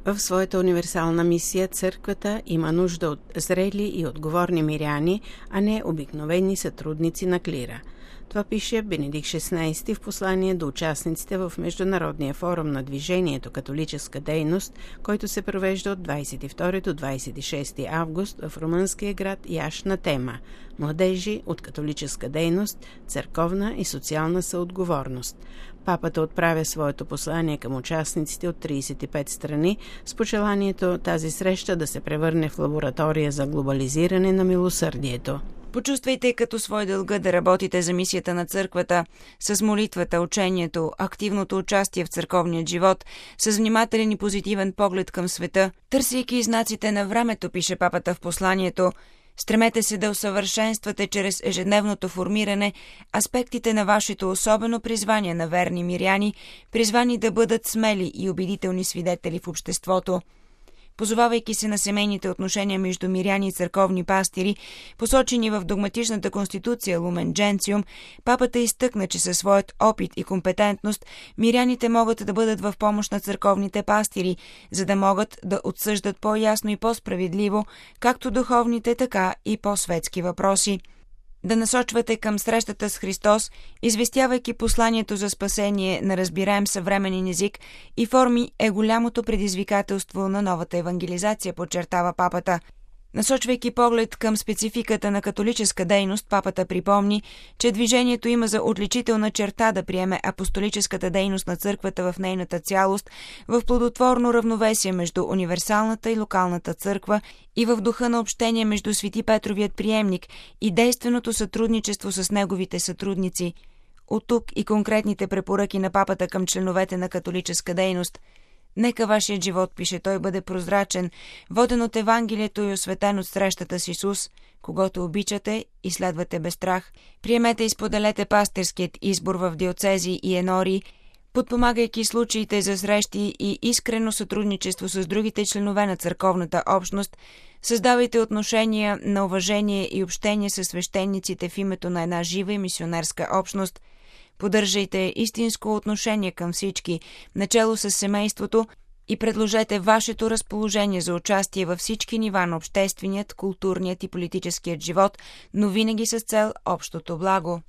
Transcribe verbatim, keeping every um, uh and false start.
В своята универсална мисия църквата има нужда от зрели и отговорни миряни, а не обикновени сътрудници на клира. Това пише Бенедикт шестнайсети в послание до участниците в Международния форум на движението католическа дейност, който се провежда от двайсет и втори до двайсет и шести август в румънския град Яш на тема «Младежи от католическа дейност, църковна и социална съотговорност». Папата отправя своето послание към участниците от трийсет и пет страни с пожеланието тази среща да се превърне в лаборатория за глобализиране на милосърдието. Почувствайте като свой дълга да работите за мисията на църквата, с молитвата, учението, активното участие в църковния живот, с внимателен и позитивен поглед към света, търсейки знаците на времето, пише папата в посланието. Стремете се да усъвършенствате чрез ежедневното формиране аспектите на вашето особено призвание на верни миряни, призвани да бъдат смели и убедителни свидетели в обществото. Позовавайки се на семейните отношения между миряни и църковни пастири, посочени в догматичната конституция Lumen Gentium, папата изтъкна, че със своят опит и компетентност миряните могат да бъдат в помощ на църковните пастири, за да могат да отсъждат по-ясно и по-справедливо както духовните, така и по-светски въпроси. Да насочвате към срещата с Христос, известявайки посланието за спасение на разбираем съвременен език и форми, е голямото предизвикателство на новата евангелизация, подчертава папата. Насочвайки поглед към спецификата на католическа дейност, папата припомни, че движението има за отличителна черта да приеме апостолическата дейност на църквата в нейната цялост, в плодотворно равновесие между универсалната и локалната църква и в духа на общение между Свети Петровият приемник и действеното сътрудничество с неговите сътрудници. От тук и конкретните препоръки на папата към членовете на католическа дейност. Нека вашият живот, пише той, бъде прозрачен, воден от Евангелието и осветен от срещата с Исус, когото обичате и следвате без страх. Приемете и споделете пастирският избор в диоцези и енории, подпомагайки случаите за срещи и искрено сътрудничество с другите членове на църковната общност. Създавайте отношения на уважение и общение с свещениците в името на една жива и мисионерска общност. Поддържайте истинско отношение към всички, начело с семейството, и предложете вашето разположение за участие във всички нива на общественият, културният и политическият живот, но винаги с цел общото благо.